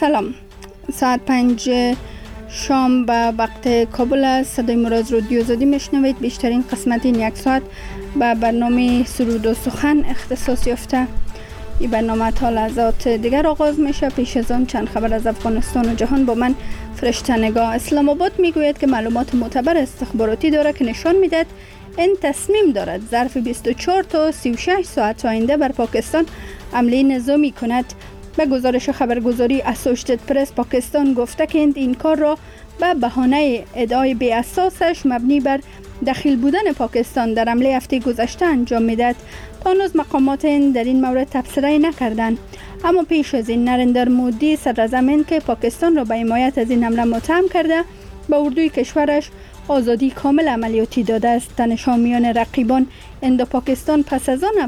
سلام. ساعت 5 شام به وقت کابل است. صدای مراد رادیو آزادی میشنوید. بیشترین قسمت این یک ساعت به برنامه سرود و سخن اختصاص یافته. این برنامه تا لحظات دیگر آغاز میشه. پیش از آن چند خبر از افغانستان و جهان با من فرشته نگاه. اسلام آباد میگوید که معلومات معتبر استخباراتی داره که نشان میدهد این تصمیم دارد ظرف 24 تا 36 ساعت آینده بر پاکستان حمله نظامی کند. به گزارش خبرگزاری اسوشیتد پرس پاکستان گفته که این کار را به بهانه ادعای بی اساسش مبنی بر دخیل بودن پاکستان در حمله هفته گذشته انجام میدهد. تا هنوز مقامات در این مورد تبصره نکردند، اما پیش از این نریندر مودی صدر زمین که پاکستان را به حمایت از این حمله متهم کرده به اردوی کشورش آزادی کامل عملیاتی داده است. تنش میان رقیبان هند و پاکستان پس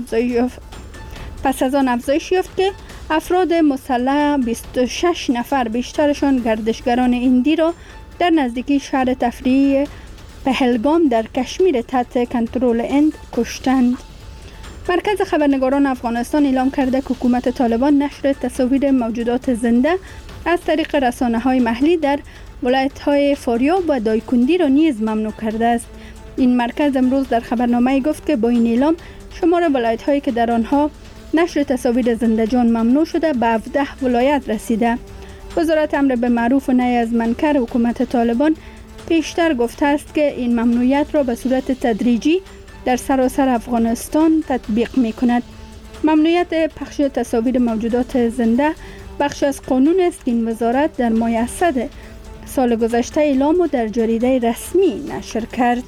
از آن افزایش یافت که افراد مسلح 26 نفر بیشترشان گردشگران هندی را در نزدیکی شهر تفریحی پهلگام در کشمیر تحت کنترل هند کشتند. مرکز خبرنگاران افغانستان اعلام کرده که حکومت طالبان نشر تصاویر موجودات زنده از طریق رسانه‌های محلی در ولایت‌های فاریاب و دایکندی را نیز ممنوع کرده است. این مرکز امروز در خبرنامه گفت که با این اعلام شمار ولایت‌هایی که در آنها نشر تصاویر زنده جان ممنوع شده به 17 ولایت رسیده. وزارت امر به معروف و نهی از منکر حکومت طالبان پیشتر گفته است که این ممنوعیت را به صورت تدریجی در سراسر افغانستان تطبیق می کند. ممنوعیت پخش تصاویر موجودات زنده بخش از قانون است که این وزارت در ماه اسد سال گذشته اعلام و در جریده رسمی نشر کرد.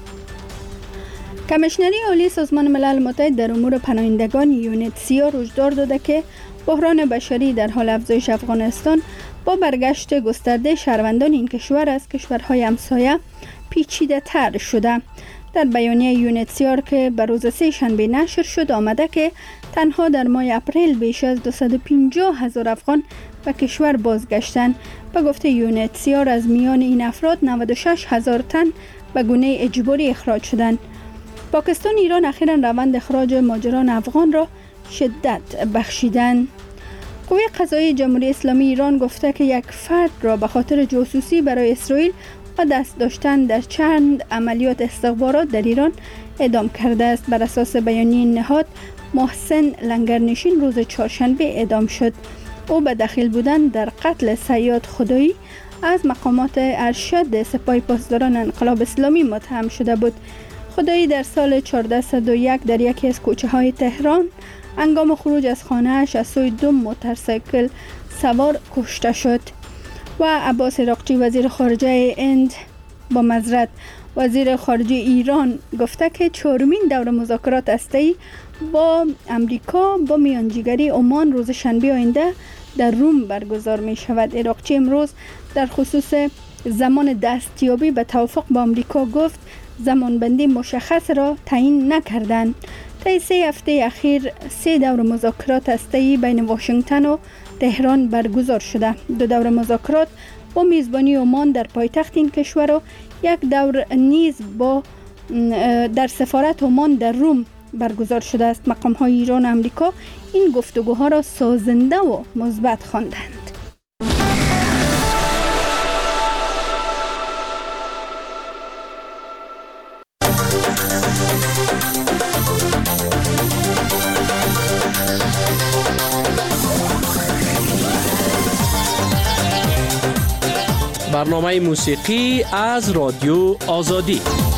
کمیشنری عالی سازمان ملل متحد در امور پناهندگان یونیتسیا هشدار داده که بحران بشری در حال افزایش افغانستان با برگشت گسترده شهروندان این کشور از کشورهای همسایه پیچیده تر شده. در بیانیه یونیتسیا که به روز سه شنبه نشر شد آمده که تنها در ماه اپریل بیش از 250,000 افغان به کشور بازگشتند. به گفته یونیتسیا از میان این افراد 96,000 تن به گونه اجباری اخراج شدند. پاکستان و ایران اخیراً روند اخراج مهاجران افغان را شدت بخشیدند. قوه قضاییه جمهوری اسلامی ایران گفته که یک فرد را به خاطر جاسوسی برای اسرائیل و دست داشتن در چند عملیات استخبارات در ایران اعدام کرده است. بر اساس بیانیه نهاد محسن لنگرنشین روز چهارشنبه اعدام شد. او به دخیل بودن در قتل صیاد خدایی از مقامات ارشد سپاه پاسداران انقلاب اسلامی متهم شده بود. خدایی در سال 1401 در یکی از کوچه های تهران هنگام خروج از خانه‌اش از سوی دو موتورسیکل سوار کشته شد. و عباس عراقچی وزیر خارجه هند وزیر خارجه ایران گفته که چهارمین دور مذاکرات هسته‌ای با امریکا با میانجیگری عمان روز شنبه آینده در روم برگزار می شود. عراقچی امروز در خصوص زمان دستیابی به توافق با امریکا گفت زمانبندی مشخص را تعیین نکردند. طی 3 هفته اخیر 3 دور مذاکرات هسته‌ای بین واشنگتن و تهران برگزار شده. 2 دور مذاکرات با میزبانی عمان در پایتخت این کشور و 1 دور نیز در سفارت عمان در روم برگزار شده است. مقام‌های ایران و امریکا این گفتگوها را سازنده و مثبت خواندند. برنامه موسیقی از رادیو آزادی.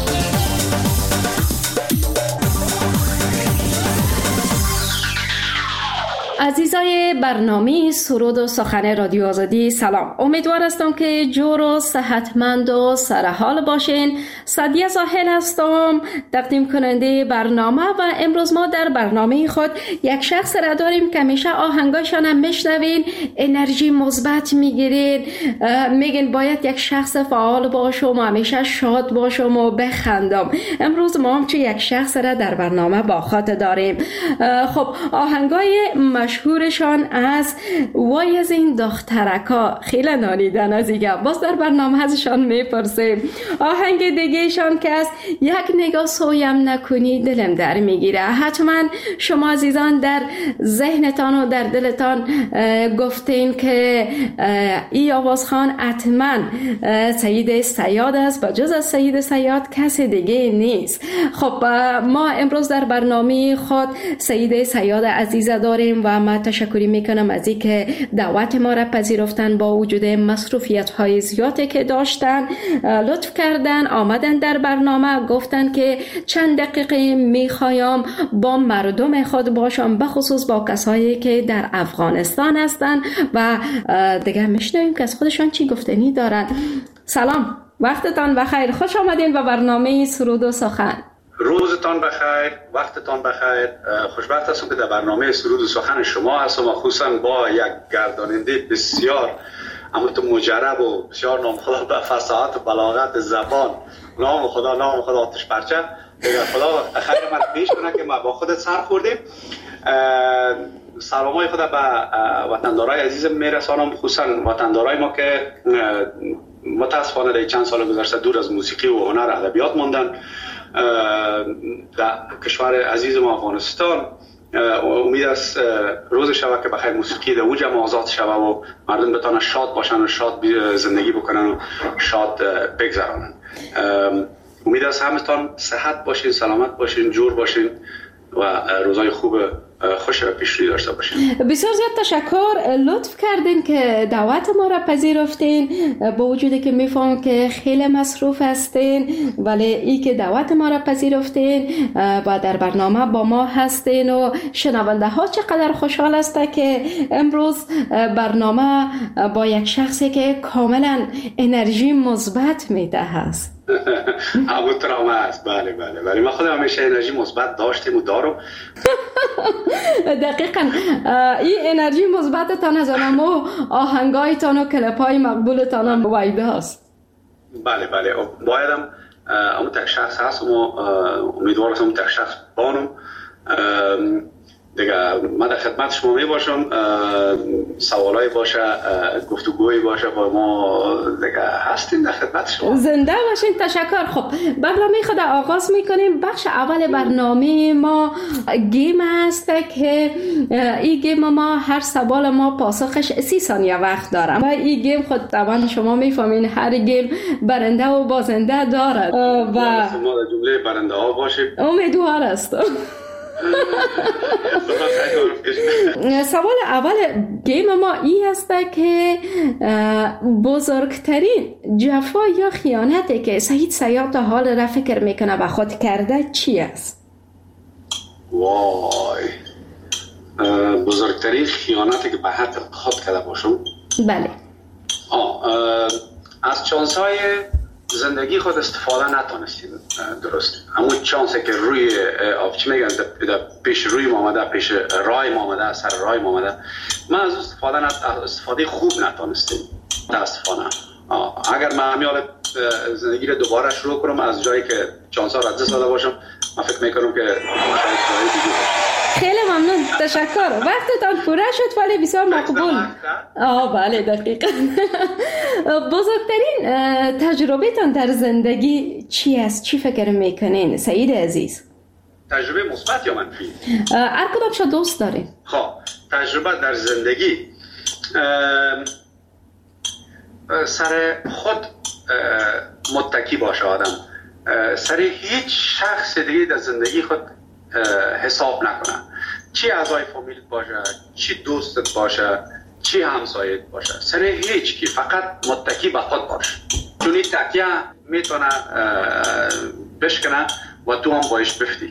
عزیزای برنامه سرود و سخن رادیو آزادی سلام. امیدوار هستم که جور و صحتمند و سرحال باشین. سعدیه زاهل هستم، تقدیم کننده برنامه و امروز ما در برنامه خود یک شخص را داریم که همیشه آهنگاشان هم میشنوین انرژی مثبت میگیرین، میگن باید یک شخص فعال باشم و همیشه شاد باشم و بخندم. امروز ما هم یک شخص را در برنامه با خود داریم. خب آهنگای مشهورشان از وای از این دخترکا خیلی نالیدن از دیگه. باز در برنامه ازشان میپرسیم. آهنگ دیگهشان که از یک نگاه سویم نکنی دلم در میگیره. حتما شما عزیزان در ذهنتان و در دلتان گفتین که ای آوازخوان حتما سید صیاد است و جز از سید صیاد کسی دیگه نیست. خب ما امروز در برنامه خود سید صیاد عزیز داریم و من تشکری میکنم از اینکه دعوت ما را پذیرفتن. با وجود مصروفیت های زیادی که داشتن لطف کردن آمدن در برنامه، گفتن که چند دقیقه میخوایم با مردم خود باشم، بخصوص با کسایی که در افغانستان هستن و دیگه میشنویم که از خودشان چی گفتنی دارن. سلام، وقتتان بخیر، خوش آمدین به برنامه سرود و سخن. روزتان بخیر، وقتتان بخیر. خوشبخت هستم که در برنامه سرود و سخن شما هستم، خصوصا با یک گرداننده بسیار همونطور مجرب و بسیار نامخدا به فصاحت و بلاغت زبان. نام خدا آتش پرچه. خدا خیر من پیش کنه که ما با خودت سر خوردیم. سلامای خدا به وطندارای عزیزم میرسانم، خصوصا وطندارای ما که متاسفانه در چند سال گذشته دور از موسیقی و هنر ادبیات ماندن در کشور عزیز ما افغانستان. امید است روز شود که بخیر موسیقی در اوج آزاد شود و مردم بتانن شاد باشن و شاد زندگی بکنن و شاد بگذرانن. امید است همتان صحت باشین، سلامت باشین، جور باشین و روزای خوب خوش و پیشروی داشته باشین. بسیار زیاد تشکر، لطف کردین که دعوت ما را پذیرفتین. با وجودی که میفهمم که خیلی مصروف هستین، ولی ای که دعوت ما را پذیرفتین و در برنامه با ما هستین و شنونده ها چقدر خوشحال هستند که امروز برنامه با یک شخصی که کاملا انرژی مثبت میده هست. همونطور هم هست. بله من خودم همیشه انرژی مثبت داشتیم و دارم. دقیقاً این انرژی مثبتتان از آنمو آهنگایتان و کلپای مقبولتان هم وایده هست. بله بایدم اون تک شخص هست و امیدوار هستم اون تک شخص بانم دیگه. من در خدمت شما می باشم، سوالایی باشه، گفتگویی باشه با ما دیگه هستیم در خدمت شما. زنده باشین. تشکر. خب برنامه خود آغاز میکنیم. بخش اول برنامه ما گیم هست که این گیم ما هر سوال ما پاسخش 30 ثانیه وقت دارم و این گیم خود طبعا شما میفهمین هر گیم برنده و بازنده دارد و ما در جمله برنده ها باشیم. امیدوار هستم. سوال اول گیم ما این است که بزرگترین جفا یا خیانتی که سید صیاد تا حال را فکر میکنه به خود کرده چی است؟ وای، بزرگترین خیانتی که به حق خود کرده باشم؟ بله. از چانس‌های زندگی خود استفاده نتونستیم. درست همون چانسی که روی چی میگن پیش روی ما آمده، پیش رای ما آمده، سر رای ما آمده، من از استفاده خوب نتونستیم متاسفانه. اگر من همیال زندگی رو دوباره شروع کنم از جایی که چانس‌ها را دست داده باشم، من فکر میکنم که شاید جایی دیگه باشم. خیلی ممنون، تشکر. وقتتان پوره شد ولی بسیار مقبول. بله دقیقا. بزرگترین تجربه‌تان در زندگی چی است؟ چی فکر میکنین سعید عزیز؟ تجربه مثبت یا منفی؟ هر کدامش دوست دارین. خب تجربه در زندگی سر خود متکی باشه آدم، سر هیچ شخص دیگه در زندگی خود حساب نکنه، چی اعضای فامیل باشه، چی دوستت باشه، چی همسایت باشه، سر هیچ کی، فقط متکی به خود باش، چون این تکیه میتونه بشکنه و تو هم باش بفتی.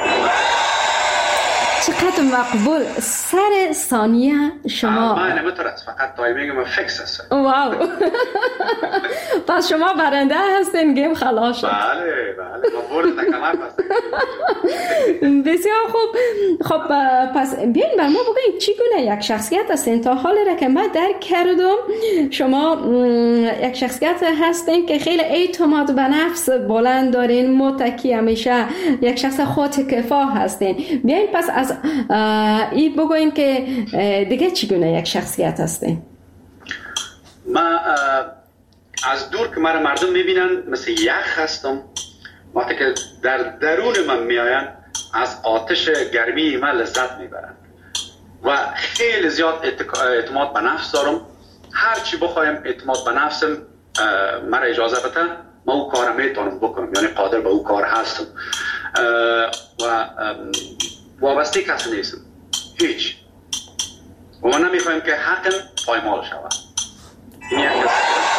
چقدر مقبول. سر ثانیه شما من نمیتونم، فقط تایمینگ من فیکس هست. واو. پس شما برنده هستین، گیم خلاص شد. بله ما برد کمک هستیم. بسیار خوب. خب پس بیاین بر ما بگوین چی گونه یک شخصیت هستین؟ تا حالی را که من درک کردم شما یک شخصیت هستین که خیلی اعتماد به نفس بلند دارین، متکی همیشه، یک شخص خودکفا هستین. بیاین پس از این بگوین که دیگه چگونه یک شخصیت هستین؟ من از دور که مرا مردم میبینن مثل یخ هستم. وقتی که در درون من میآین از آتش گرمی من لذت میبرن و خیلی زیاد اعتماد به نفس دارم. هر چی بخوایم اعتماد به نفسم مرا اجازه بده، من او کار میتونم بکنم، یعنی قادر به او کار هستم و وابسته کسی نیستم هیچ. و ما نمیخوایم که حقم پایمال شود. این یک از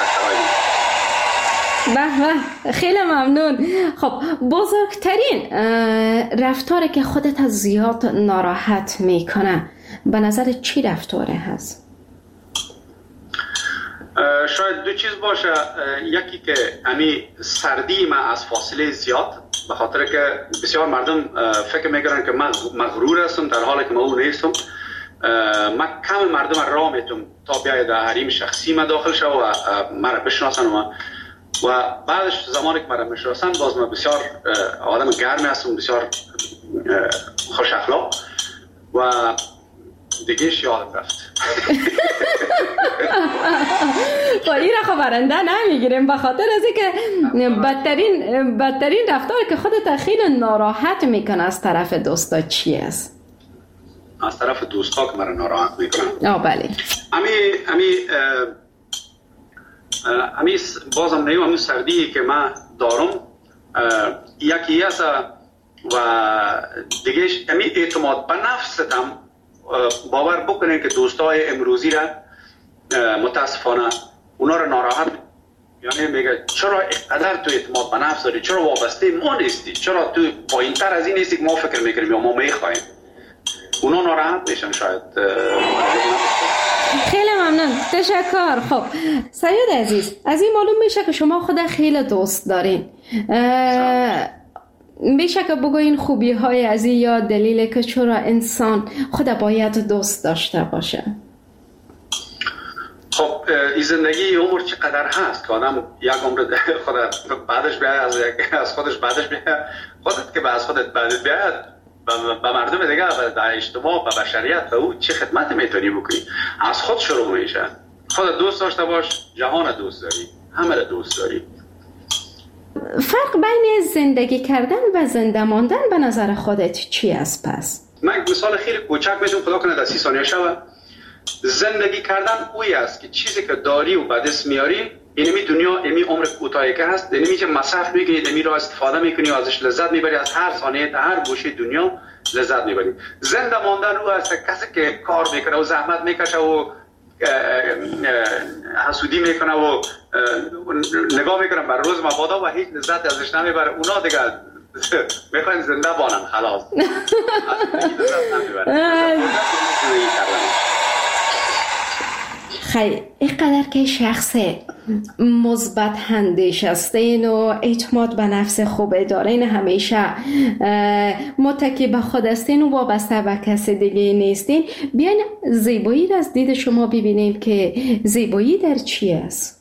به خیلی ممنون. خب بزرگترین رفتاری که خودت زیاد ناراحت میکنه به نظر چی رفتاره هست؟ شاید دو چیز باشه. یکی که امی سردی من از فاصله زیاد، به خاطر که بسیار مردم فکر میکنن که من مغرور هستم در حالی که من او نیستم. من کم مردم راه میتونم تا بیاید در حریم شخصی من داخل شد و مرا بشناسن و بعدش زمانی که مرا میشناسن باز من بسیار آدم گرمی هستم، بسیار خوش اخلاق و دیگه یادم رفت. با این را خبرنده نمیگیریم به خاطر از اینکه بدترین رفتار که خودت خیلی ناراحت میکنه از طرف دوستا چی است؟ از طرف دوستا که مرا ناراحت میکنن؟ بله. امی بازم نیم امی سردی که من دارم یکی است و دیگه امی اعتماد به نفستم. باور بکنین که دوستای امروزی را متاسفانه اونا را ناراحت، یعنی میگه چرا اینقدر تو اعتماد به نفس داری، چرا وابسته ما نیستی، چرا تو پایین‌تر از این نیستی که ما فکر میکنیم یا ما میخوایم. اونا ناراحت میشن شاید. خیلی ممنون، تشکر. خب سید عزیز، از این معلوم میشه که شما خود خیلی دوست دارین. میشه که بگوین خوبی های از این یا دلیل که چرا انسان خود باید دوست داشته باشه؟ خب این زندگی عمر چقدر هست که آدم یک عمر خود بعدش بیاید از خودش بعدش بیاید، خودت که از خودت بعدش بیاید به مردم دیگه، به اجتماع، به بشریت، به او چه خدمت میتونی بکنی؟ از خود شروع میشه. خودت دوست داشته باش، جهان دوست داری، همه دوست داری. فرق بین زندگی کردن و زنده ماندن به نظر خودت چی است پس؟ من مثال خیلی کوچک میتونم خدا کنه در 30 ثانیه شود. زندگی کردن اوی است که چیزی که داری و به دست میاری، اینمی دنیا، اینمی عمر کوتاهی که هست، اینمی که مصرف میکنی، اینمی رو استفاده میکنی و ازش لذت میبری، از هر ثانیه تا هر گوشه دنیا لذت میبری. زنده ماندن او است کسی که کار میکنه و زحمت میکشه و حسودی میکنه و نگاه میکنه بر روز مبادا و هیچ لذت ازش نمیبره. اونا دیگه میخواین زنده بانن خلاص. خیلی اینقدر که شخص مثبت اندیش هستین و اعتماد به نفس خوب دارین، همیشه متکی به خود هستین و وابسته به کسی دیگه نیستین، بیاین زیبایی را از دید شما ببینیم که زیبایی در چی است؟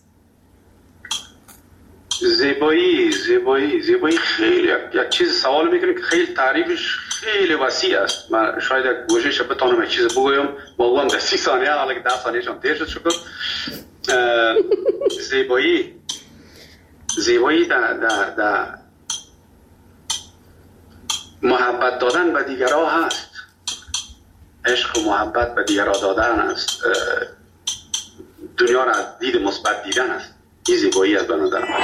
زیبایی خیلی یک چیز سوال میکنه که خیلی تعریفش خیلی وسیع است. من شاید یک گوشش بتونم یک چیز بگویم با در 30 ثانیه، حالا که 10 ثانیه شم تیر شد شکر. زیبایی در محبت دادن به دیگرها هست. عشق و محبت به دیگرها دادن است. دنیا را از دید مثبت دیدن است. این زیبایی است به نظر من.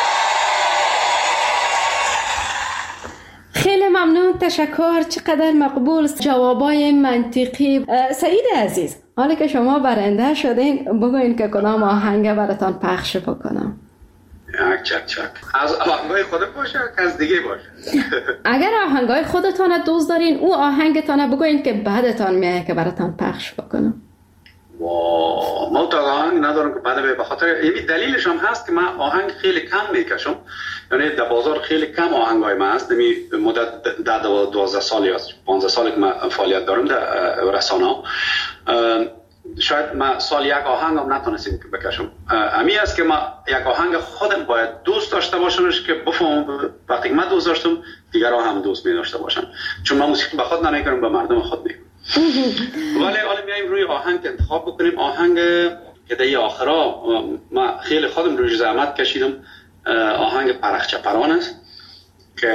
خیلی ممنون، تشکر. چقدر مقبول جوابای منطقی. سعید عزیز، حالا که شما برنده شدین، بگوین که کدام آهنگ براتان پخش بکنم. چک از آهنگای خودت باشه که از دیگه باشه؟ اگر آهنگای خودتان دوست دارین، او آهنگتان بگوین که بعدتان میایه که براتان پخش بکنم. ما تا آهنگ ندارم که بعد به خاطر این دلیلش هم هست که من آهنگ خیلی کم میکشم، یعنی در بازار خیلی کم آهنگای من هست. مدت 12 سال یا 15 سال که من فعالیت دارم در رسانه، شاید ما سال یک آهنگ هم نتونستیم بکشم. امی است که ما یک آهنگ خودم باید دوست داشته باشمش که بفهمم وقتی من دوست داشتم دیگران هم دوست می داشته باشن، چون من موسیقی به خود نمیکنم، به مردم خود میگم. ولی حالا میایم روی آهنگ انتخاب بکنیم. آهنگ که در آخرا ما خیلی خودم روی زحمت کشیدم، آهنگ پرخچه پران است که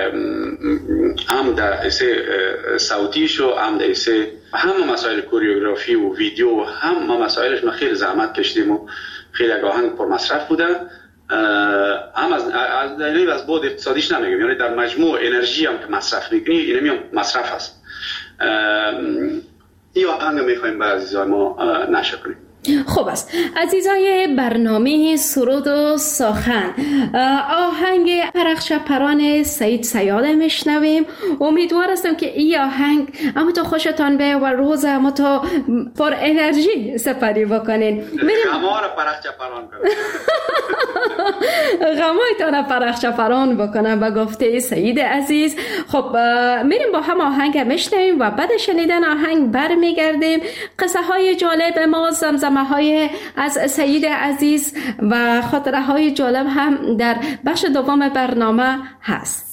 هم در ایسه صوتیش و هم در ایسه همه مسائل کوریوگرافی و ویدیو و هم مسائلش ما خیلی زحمت کشیدیم و خیلی آهنگ پر مصرف بوده. هم از بود اقتصادیش نمیگم، یعنی در مجموع انرژی هم که مصرف میکنی اینمی هم مصرف هست. این آهنگ میخواییم به عزیزای ما نشر کنیم. خوب است عزیزای برنامه سرود و سخن، آهنگ پرخچه پران سعید صیاد میشنویم. امیدوار هستم که این آهنگ اما تو خوشتان به و روز اما تو پر انرژی سپری بکنین. غمار پرخچه پران کنم. غمایتان پرخچه پران بکنم به گفته سعید عزیز. خب میریم با هم آهنگ میشنویم و بعد شنیدن آهنگ برمیگردیم. قصه های جالب ما، زمزمه های از سعید عزیز و خاطره های جالب هم در بخش دوم برنامه هست.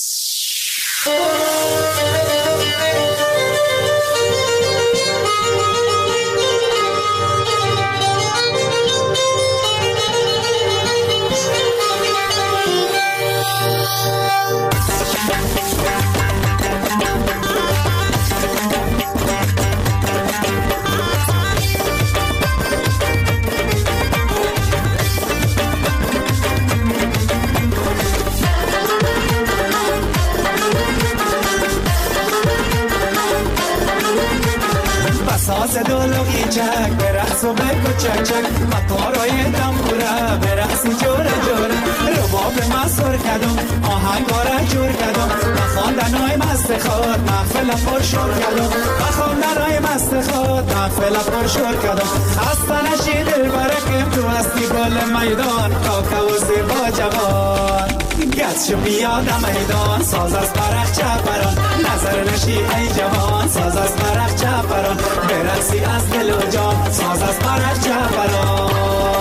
دولوی چک برقص و بگو چک چک مطارای دمبوره برقص جوره جوره رباب مسور کدم آهنگاره جور کدم بخواندنای مست خود محفل پر شور کدم بخواندنای مست خود محفل پر شور کدم خسته نشی دل برکم تو هستی گل میدان کاکا و زیبا جوان گت شو بیاد میدان ساز از پرخچه پران نظر نشی ای جوان ساز از پرخچه پران برقصی از دل و جان ساز از پرخچه پران.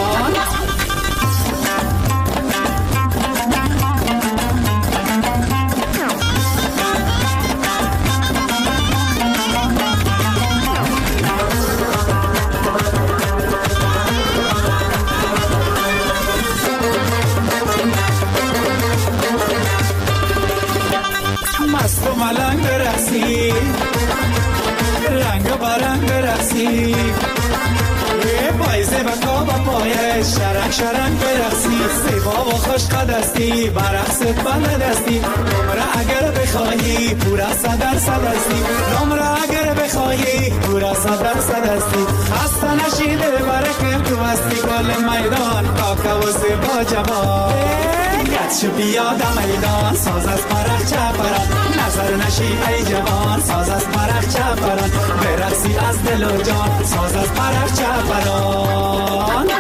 مست و ملنگ برقصی رنگ برنگ برقصی پایزه و کابا پایش شرنگ شرنگ برقصی زیبا و خوش قدستی برقصت بلدستی نمره اگر بخواهی پورا صدر صدستی نمره اگر بخواهی پورا صدر صدستی خسته نشی دل برکم تو هستی گل میدان کاکا و زیبا جوان گت شو بیاد میدان ساز از پرخچه پران نظر نشی ای جوان ساز از پرخچه پران برقصی از دل و جان ساز از پرخچه پران.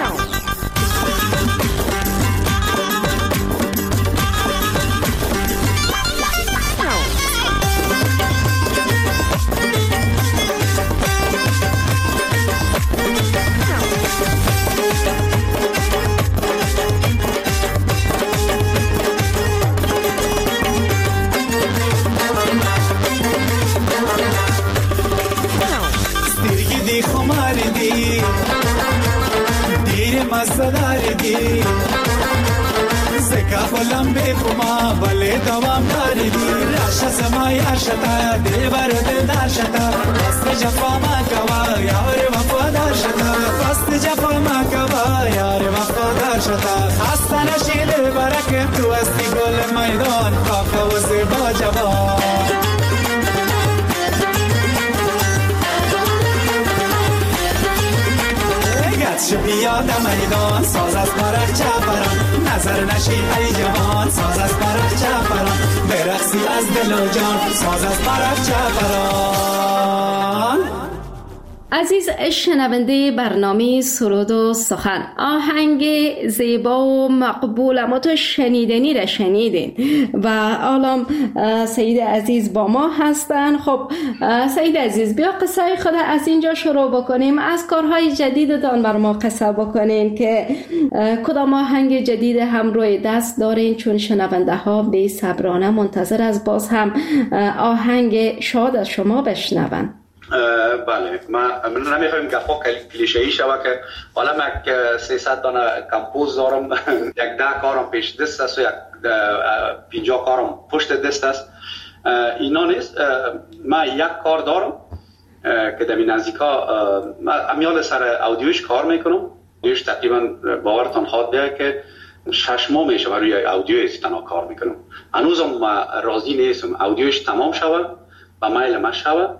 مزداردی زکا خلم بکما بله دوام داردی راشه سمای اشتا دل برد داشتا فست جفا ما کوا یار وفادار شتا فست جفا ما کوا یار وفادار شتا خسته نشی دل برکم تو هستی گل میدان کاکا و زیبا جوان شو بیاد میدان ساز از پرخچه پران نظر نشی ای جوان ساز از پرخچه پران برقصی از دل و جان ساز از پرخچه پران. عزیز شنونده برنامه سرود و سخن، آهنگ زیبا و مقبول اما تو شنیدنی را شنیدین و حالا سید عزیز با ما هستن. خب سید عزیز، بیا قصه خود از اینجا شروع بکنیم، از کارهای جدیدتان بر ما قصه بکنین که کدام آهنگ جدید هم روی دست دارین، چون شنونده ها بی صبرانه منتظر از باز هم آهنگ شاد از شما بشنون. بله، من نمیخوایم گفا کلیشه‌ای شود که حالا من 300 دانه کمپوز دارم، یک 10 کارم پیش دست است و یک 50 کارم پشت دست است. اینا نیست. من یک کار دارم که در این نزدیکا امیال سر اودیوش کار میکنم. اودیوش تقریبا باورتان خواهد بیاید که 6 ماه میشه روی اودیوش تنها کار میکنم. هنوزم راضی نیستم اودیوش تمام شود و میل ما شود.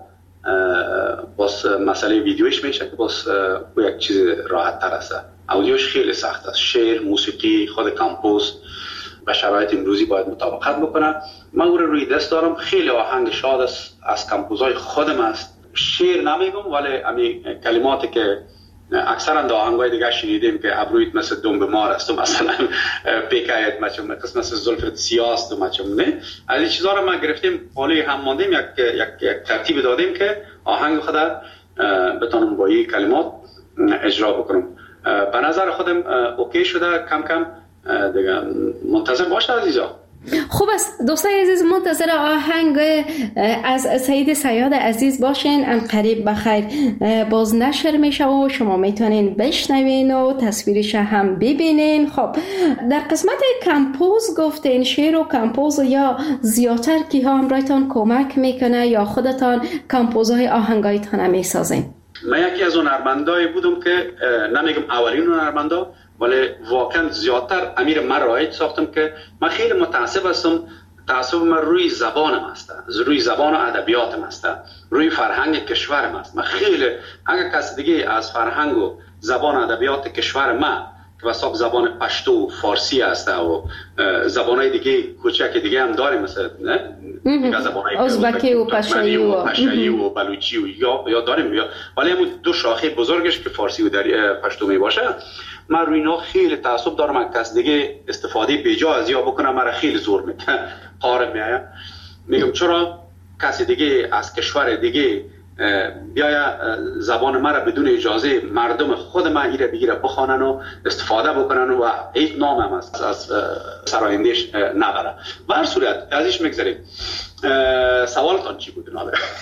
باز مسئله ویدیوش میشه که باز یک چیز راحت تر است. اودیوش خیلی سخت است. شعر، موسیقی، خود کمپوز و شرایط امروزی باید مطابقت بکنه. من او روی دست دارم. خیلی آهنگ شاد است، از کمپوزهای خودم است. شعر نمیگم ولی امی کلماتی که اکثرا در آهنگای دیگه شنیدیم که ابرویت مثل دنب مار است، مثلا پیکایت مچم قسم مثل زلفت سیاست و مچم نه. از این چیزا رو ما گرفتیم، حالی هم ماندیم، یک ترتیب دادیم که آهنگ خود بتونم با این کلمات اجرا بکنم. به نظر خودم اوکی شده. کم کم دیگه منتظر باشه عزیزا. خوب است دوستای عزیز، منتظر آهنگ از سید صیاد عزیز باشین. ان قریب بخیر باز نشر میشه و شما میتونین بشنوین و تصویرش هم ببینین. خب در قسمت کمپوز گفتین شعر و کمپوز یا زیادتر کی ها همراهتان کمک میکنه یا خودتان کمپوزهای آهنگایتان میسازین؟ من یکی از اون هنرمندایی بودم که نمیگم اولین هنرمندا، ولی واقعا زیادتر امیر من رایج ساختم که من خیلی متعصب هستم. تعصب من روی زبانم است، روی زبان و ادبیاتم است، روی فرهنگ کشورم است. من خیلی اگر کسی دیگه از فرهنگ و زبان و ادبیات کشور من که واسه زبان پشتو و فارسی است و زبانهای دیگه کوچک دیگه هم داریم، مثلا زبانهای ازبکی و پشتویی و بلوچی و یا داریم، ولی همون دو شاخه بزرگش که فارسی و پشتو می باشه. من روی اینا خیلی تعصب دارم. من کس دیگه استفاده بیجا از یا بکنم مرا خیلی زور میکنه، قارب میآید. میگم چرا کسی دیگه از کشور دیگه بیاید زبان مرا بدون اجازه مردم خود من ایره بگیره بخوانن و استفاده بکنن و هیچ نام هم از سرایندهش نبره. به هر صورت ازش میگذاریم. سوالتان چی بود؟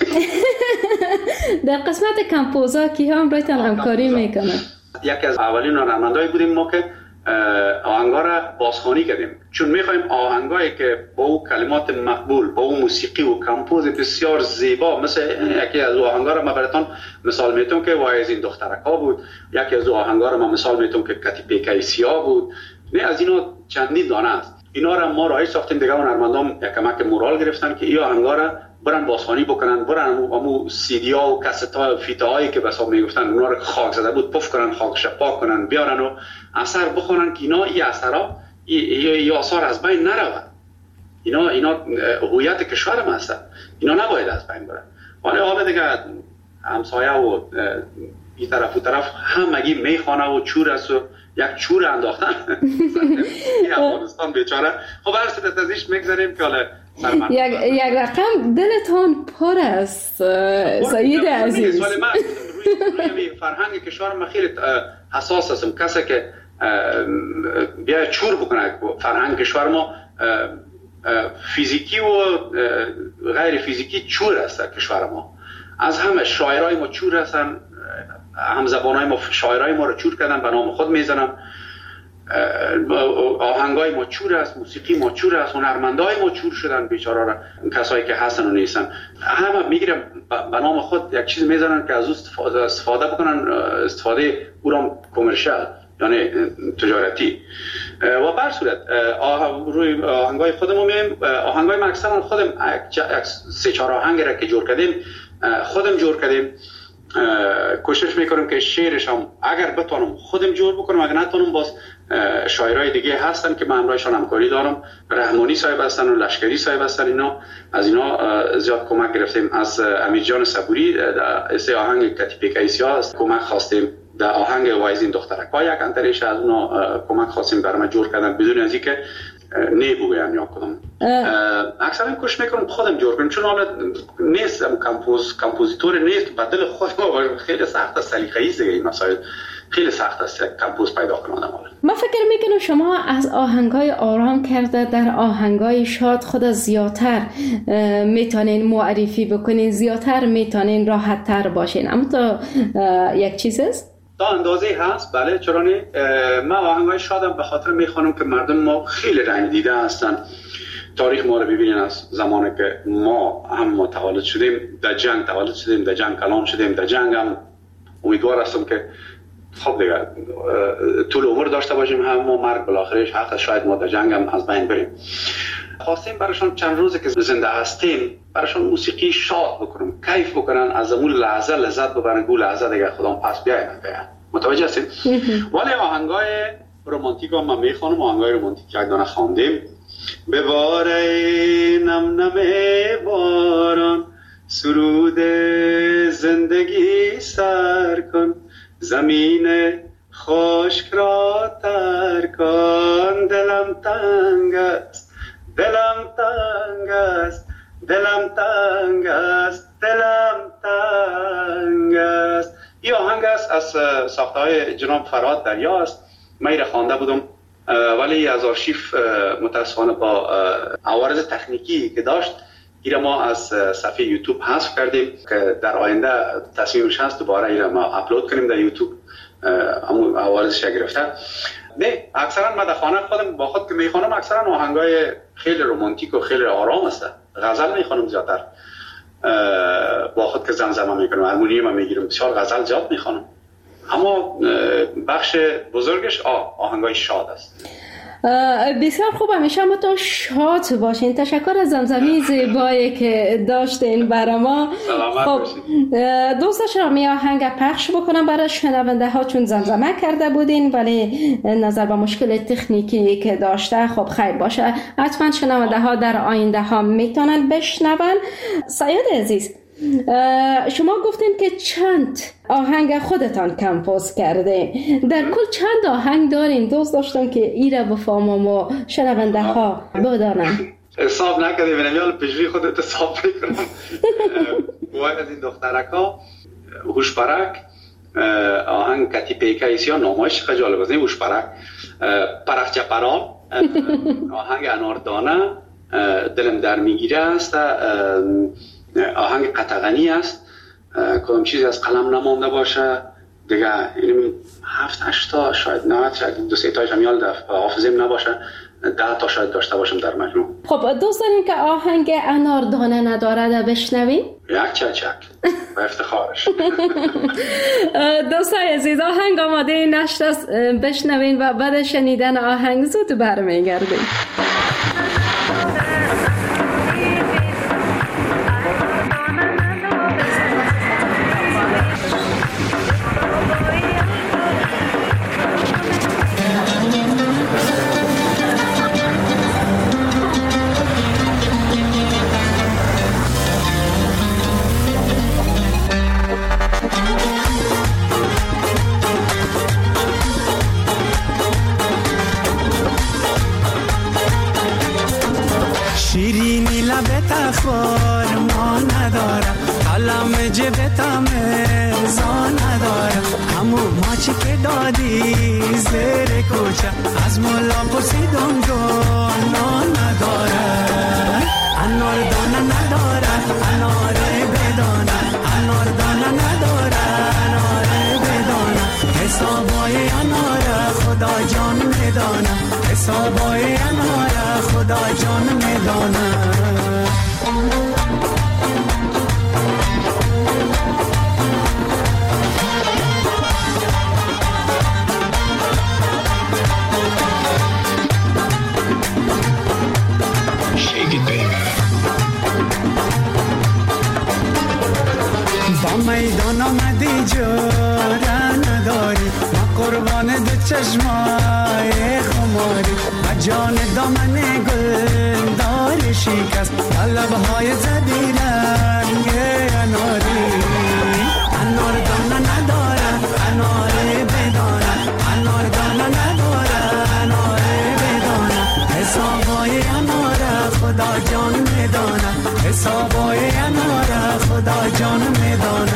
در قسمت کمپوزا کی هم برایتان همکاری میکنه؟ یکی از اولین هنرمندایی بودیم ما که آهنگا را بازخوانی کردیم، چون میخوایم آهنگایی که با او کلمات مقبول، با او موسیقی و کمپوز بسیار زیبا، مثل یکی از آهنگا را من براتون مثال میتونم که وای از این دخترکا بود، یکی از آهنگا را من مثال میتونم که کتی پیکای سیاه بود. نه از اینا چندین دانه است. اینا را ما رایج ساختیم. دیگه هنرمندان یک کمک مورال گرفتن که این آهنگا را برن بازخوانی بکنن، برن امو سیدی ها و کست ها و فیتا هایی که بسا میگفتن اونا رو خاک زده بود پف کنن، خاکش پاک کنن، بیارن و اثر بخونن که اینا این اثرها این آثار از بین نرود. اینا هویت کشور ما هستن، اینا نباید از بین برن. حالا دیگه همسایه و این طرف و طرف همگی میخوانه و چور است و یک چور انداختن این افغانستان بیچاره. خب هر صورت ازش میگذاریم که حالا یک رقم دلتان پر است سید عزیز. ولی من روی فرهنگ کشور ما خیلی حساس هستم. کسی که بیا چور بکنه فرهنگ کشور ما فیزیکی و غیر فیزیکی چور است. کشور ما از همه شاعرای ما چور هستن، هم زبانای ما شاعرای ما رو چور کردن، به نام خود میزنن. آهنگای ما چور است، موسیقی ما چور است، هنرمندای ما چور شدن بیچاره را. کسایی که هستن و نیستن همه میگیرن به نام خود یک چیز میزنن که از اون استفاده بکنن، استفاده او را کمرشال یعنی تجارتی. و بر صورت روی آهنگای خودمون میایم. آهنگای ما اکثرا خودم 3-4 آهنگ را که جور کردیم خودم جور کردیم. کوشش میکنم که شعرش هم اگر بتونم خودم جور بکنم، اگر نتونم باز شاعرای دیگه هستن که من همراهشان همکاری دارم. رحمانی صاحب هستن و لشکری صاحب هستن، از اینا زیاد کمک گرفتیم. از امیر جان صبوری در آهنگ کتیبه کیسیا است کمک خواستیم. در آهنگ وایزین دخترکا یک انتریش از اونا کمک خواستیم برام جور کردن بدون از اینکه نه بگویم یا کدام. اکثرا کوشش میکنم خودم جور کنم، چون حالا نیست کمپوزیتور نیست که بدل خودم. خیلی سخت است، سلیقه‌ای است این مسائل، خیلی سخت است کمپوز پیدا کنم. من فکر میکنم شما از آهنگای آرام کرده در آهنگای شاد خود زیادتر میتونین معرفی بکنین، زیادتر میتونین راحت تر باشین. اما تا یک چیز است تا اندازه هست، بله، چرا نه. من آهنگای شادم به خاطر میخوانم که مردم ما خیلی رنگ دیده هستن. تاریخ ما رو ببینین، از زمانی که ما هم تولد شدیم، در جنگ تولد شدیم، در جنگ کلان شدیم، در جنگ هم امیدوار هستم که خب دیگه طول عمر داشته باشیم، هم ما مرگ بالاخرش حق، شاید ما در جنگ هم از بین بریم. خواستیم براشون چند روزه که زنده هستیم براشون موسیقی شاد بکنم، کیف بکنن، از اون لحظه لذت ببرن، گول لحظه دیگه خودم پس بیاین. متوجه هستیم؟ ولی آهنگای رومانتیک هم من میخوانم. آهنگای رومانتیک یک دانه خواندیم. بباره نم نم باران، سرود زندگی سر کن، زمین خشک را تر کن، دلم تنگ است، دلم تنگ است، دلم تنگ است، دلم تنگ است. این آهنگ است از ساخته‌های جناب فرهاد دریا است. من این را خوانده بودم ولی از آرشیف متاسفانه با عوارض تکنیکی که داشت این را ما از صفحه یوتیوب حذف کردیم که در آینده تصمیمش هست دوباره این را ما اپلود کنیم در یوتیوب. همون عوارضش گرفته. نه، اکثرا من در خانه خودم با خود که میخوانم اکثرا آهنگای خیلی رومانتیک و خیلی آرام است. غزل میخوانم زیادتر، با خود که زمزمه میکنم، هارمونیم هم میگیرم، بسیار غزل زیاد میخوانم. اما بخش بزرگش آهنگای شاد است. بسیار خوب، همیشه ما تا شاد باشین. تشکر از زمزمه زیبایی که داشتین برای ما. خب دوست داشتم این آهنگ پخش بکنم برای شنونده ها چون زمزمه کرده بودین ولی نظر به مشکل تکنیکی که داشته. خب خیر باشه، حتما شنونده ها در آینده ها میتونن بشنون. سیاد عزیز، شما گفتین که چند آهنگ خودتان کمپوز کرده، در کل چند آهنگ دارین؟ دوست داشتم که ایره بفهمم و شنونده ها بدانن. حساب نکردی بینم یال پیشوی خودت حساب میکنم. باید از این دخترکا هوشپرک، آهنگ کتیبه کیسیا، نامایش خیلی جالب است. هوشپرک، پرخچه پران، آهنگ اناردانه، دلم در میگیره است، آهنگ قطغنی است، کدام چیزی از قلم نمانده باشه دیگه، یعنی 7-8 تا شاید 9 شاید 2-3 تاش هم یاد حافظم نباشه، 10 تا شاید داشته باشم در مجموع. خب دوست دارین که آهنگ اناردانه نداره ده بشنویم؟ یک چک با افتخارش. دوستای عزیز، آهنگ آماده نشت است، بشنوین و بعد شنیدن آهنگ زود برمیگردیم. شیرینی لبت اخبار ما ندارم، قلم جبتم ارزا ندارم، همون ماچی که دادی زیر کوچه از مولا پرسیدم جانا نداره، اناردانه نداره، اناره بدانه، اناردانه نداره، اناره بدانه، حسابای اناره خدا جان میدانه، حسابای اناره خدا جان میدانه. میدان آمدی جوره نداری، ما قربان دو چشمای خماری، و جان دامن گل داری شکست، لبهای زدی رنگ اناری. انار دانه نداره انار بدانه، انار دانه نداره انار بدانه، حسابای انار خدا جان میدانه، حسابای انار خدا جان میدانه.